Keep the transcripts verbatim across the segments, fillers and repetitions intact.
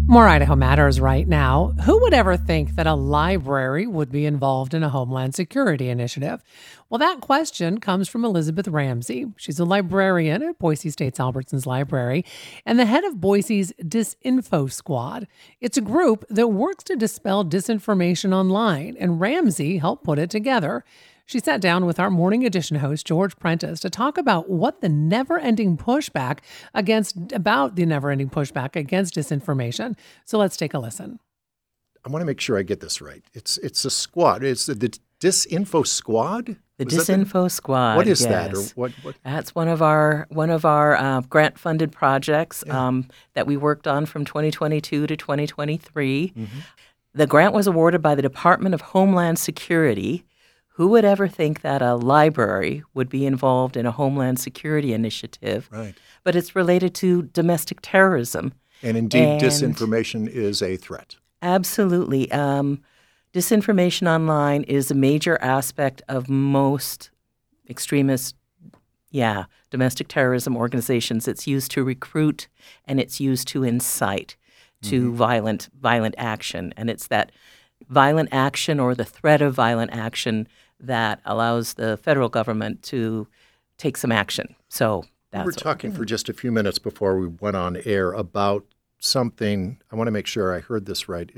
More Idaho Matters right now. Who would ever think that a library would be involved in a Homeland Security initiative? Well, that question comes from Elizabeth Ramsey. She's a librarian at Boise State's Albertsons Library and the head of Boise's Disinfo Squad. It's a group that works to dispel disinformation online, and Ramsey helped put it together. She sat down with our Morning Edition host, George Prentice, to talk about what the never-ending pushback against, about the never-ending pushback against disinformation. So let's take a listen. I want to make sure I get this right. It's it's a squad. It's the, the Disinfo Squad? The Was Disinfo the, Squad. What is yes. that? Or what, what? That's one of our one of our uh, grant-funded projects yeah. um, that we worked on from twenty twenty-two to twenty twenty-three. Mm-hmm. The grant was awarded by the Department of Homeland Security. Who would ever think that a library would be involved in a Homeland Security initiative? Right. But it's related to domestic terrorism. And indeed, and disinformation is a threat. Absolutely. Um, disinformation online is a major aspect of most extremist, yeah, domestic terrorism organizations. It's used to recruit and it's used to incite to mm-hmm. violent violent action. And it's that violent action or the threat of violent action that allows the federal government to take some action. So that's we were talking for just a few minutes before we went on air about something. I want to make sure I heard this right.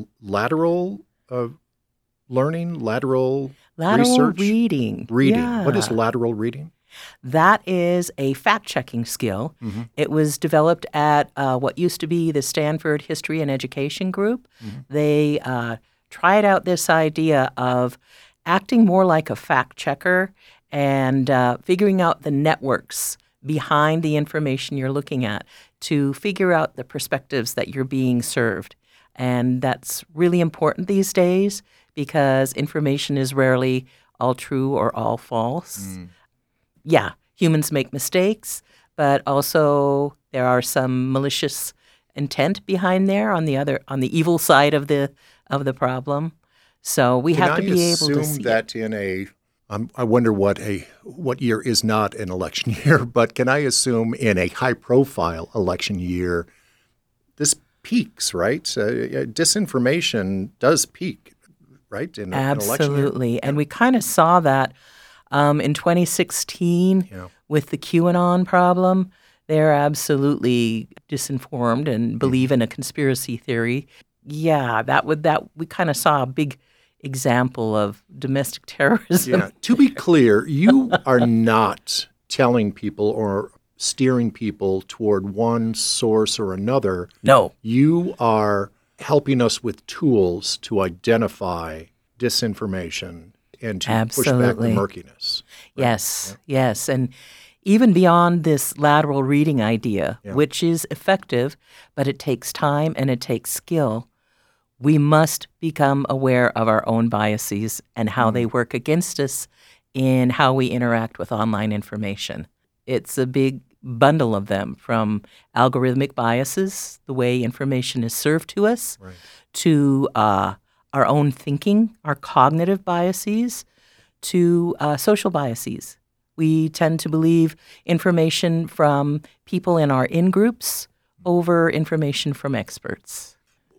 Lateral uh, learning, lateral, lateral research? reading. Reading. Yeah. What is lateral reading? That is a fact-checking skill. Mm-hmm. It was developed at uh, what used to be the Stanford History and Education Group. Mm-hmm. They uh, tried out this idea of acting more like a fact-checker and uh, figuring out the networks behind the information you're looking at to figure out the perspectives that you're being served. And that's really important these days because information is rarely all true or all false. Mm. Yeah, humans make mistakes, but also there are some malicious intent behind there on the other on the evil side of the of the problem. So we Can have to I be able to assume see that it. in a um, I wonder what a what year is not an election year, but can I assume in a high-profile election year, this peaks, right? Uh, disinformation does peak, right? In a, Absolutely, an election year. And we kind of saw that um, in twenty sixteen yeah. with the QAnon problem. They're absolutely disinformed and believe mm-hmm. in a conspiracy theory. Yeah, that would that we kind of saw a big example of domestic terrorism. Yeah. To be clear, you are not telling people or steering people toward one source or another. No. You are helping us with tools to identify disinformation and to Absolutely. push back the murkiness. Right? Yes, yeah. yes. And even beyond this lateral reading idea, yeah. which is effective, but it takes time and it takes skill, we must become aware of our own biases and how mm-hmm. they work against us in how we interact with online information. It's a big bundle of them, from algorithmic biases, the way information is served to us, right. to uh, our own thinking, our cognitive biases, to uh, social biases. We tend to believe information from people in our in-groups over information from experts.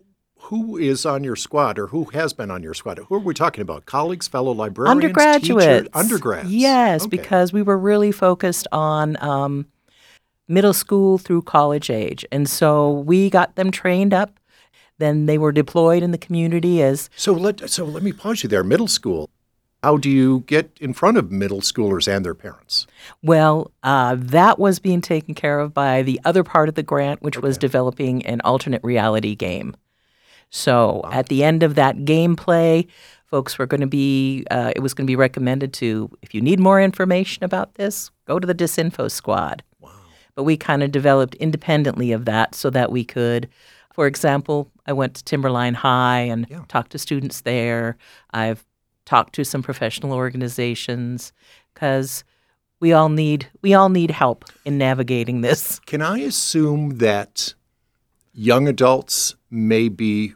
Who is on your squad, or who has been on your squad? Who are we talking about? Colleagues, fellow librarians, Undergraduates. teachers? Undergrads. Yes, okay. because we were really focused on um, middle school through college age. And so we got them trained up. Then they were deployed in the community as... So let, so let me pause you there. Middle school. How do you get in front of middle schoolers and their parents? Well, uh, that was being taken care of by the other part of the grant, which okay. was developing an alternate reality game. So wow. at the end of that gameplay, folks were going to be, uh, it was going to be recommended to, if you need more information about this, go to the Disinfo Squad. Wow. But we kind of developed independently of that so that we could, for example, I went to Timberline High and yeah. talked to students there. I've talked to some professional organizations because we all need we all need help in navigating this. Can I assume that young adults may be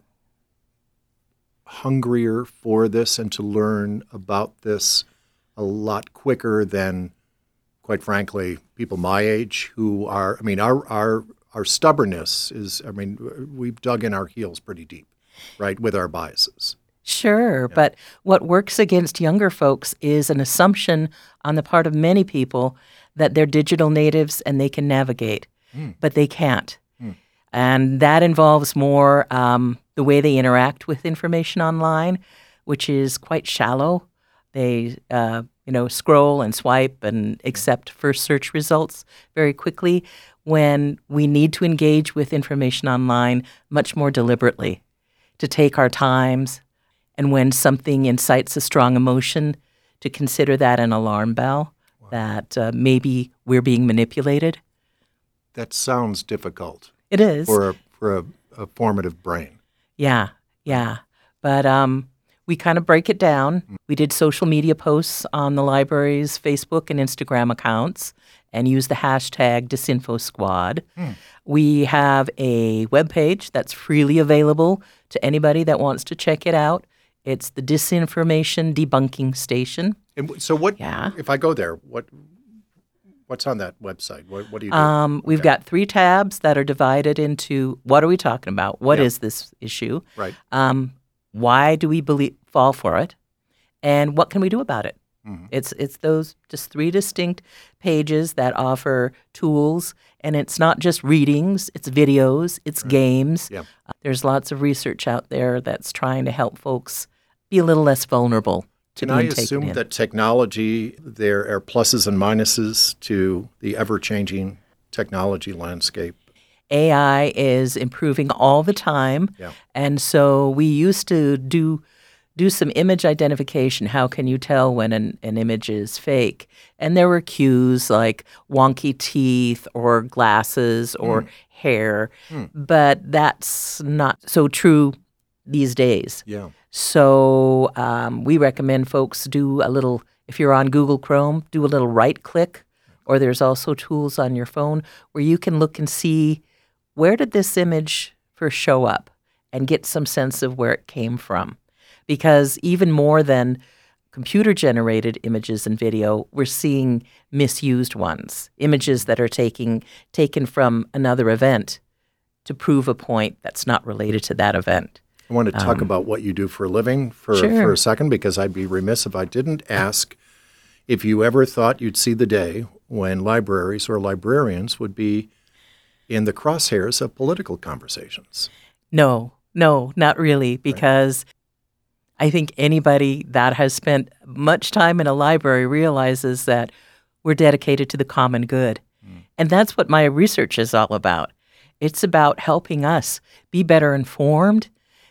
hungrier for this and to learn about this a lot quicker than, quite frankly, people my age who are, I mean, our our our stubbornness is, I mean, we've dug in our heels pretty deep, right, with our biases. Sure, yeah. But what works against younger folks is an assumption on the part of many people that they're digital natives and they can navigate, mm. but they can't. Mm. And that involves more um, the way they interact with information online, which is quite shallow. They, uh, you know, scroll and swipe and accept first search results very quickly when we need to engage with information online much more deliberately, to take our times, and when something incites a strong emotion, to consider that an alarm bell, wow. that uh, maybe we're being manipulated. That sounds difficult. It is. For a, for a, a formative brain. Yeah, yeah. But um, we kind of break it down. Mm. We did social media posts on the library's Facebook and Instagram accounts and use the hashtag DisinfoSquad. Mm. We have a webpage that's freely available to anybody that wants to check it out. It's the Disinformation Debunking Station. And so what, yeah. if I go there, what what's on that website? What, what do you do? Um, we've okay. got three tabs that are divided into what are we talking about? What yep. is this issue? Right. Um, why do we believe, fall for it? And what can we do about it? Mm-hmm. It's it's those just three distinct pages that offer tools, and it's not just readings, it's videos, it's right. games. Yep. Uh, there's lots of research out there that's trying to help folks be a little less vulnerable to Can being I taken assume in. that technology, there are pluses and minuses to the ever-changing technology landscape? A I is improving all the time, yeah. and so we used to do do some image identification. How can you tell when an, an image is fake? And there were cues like wonky teeth or glasses or mm. hair, mm. but that's not so true these days. Yeah. So um, we recommend folks do a little, if you're on Google Chrome, do a little right click, or there's also tools on your phone where you can look and see where did this image first show up and get some sense of where it came from. Because even more than computer-generated images and video, we're seeing misused ones, images that are taking, taken from another event to prove a point that's not related to that event. I want to talk um, about what you do for a living for, sure. for a second, because I'd be remiss if I didn't ask if you ever thought you'd see the day when libraries or librarians would be in the crosshairs of political conversations. No, no, not really, because right. I think anybody that has spent much time in a library realizes that we're dedicated to the common good. Mm. And that's what my research is all about. It's about helping us be better informed,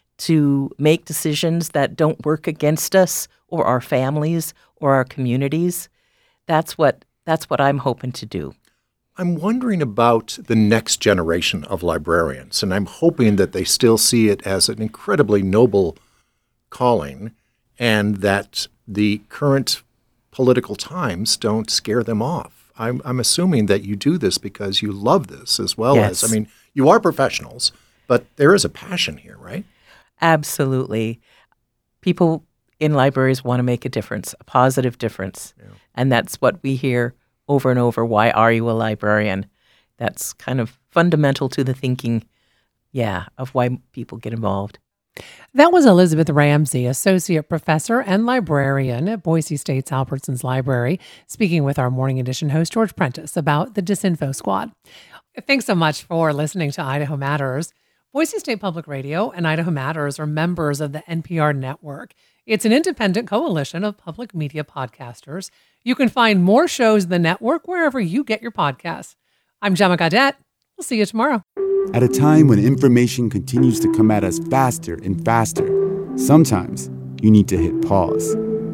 to make decisions that don't work against us or our families or our communities. That's what that's what I'm hoping to do. I'm wondering about the next generation of librarians, and I'm hoping that they still see it as an incredibly noble calling, and that the current political times don't scare them off. I'm, I'm assuming that you do this because you love this as well yes. as, I mean, you are professionals, but there is a passion here, right? Absolutely. People in libraries want to make a difference, a positive difference. Yeah. And that's what we hear over and over. Why are you a librarian? That's kind of fundamental to the thinking, yeah, of why people get involved. That was Elizabeth Ramsey, Associate Professor and Librarian at Boise State's Albertsons Library, speaking with our Morning Edition host, George Prentice, about the Disinfo Squad. Thanks so much for listening to Idaho Matters. Boise State Public Radio and Idaho Matters are members of the N P R network. It's an independent coalition of public media podcasters. You can find more shows in the network wherever you get your podcasts. I'm Gemma Gaudette. We'll see you tomorrow. At a time when information continues to come at us faster and faster, sometimes you need to hit pause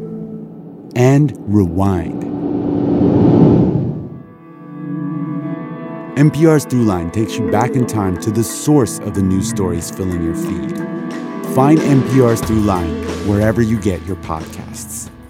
and rewind. N P R's Throughline takes you back in time to the source of the news stories filling your feed. Find N P R's Throughline wherever you get your podcasts.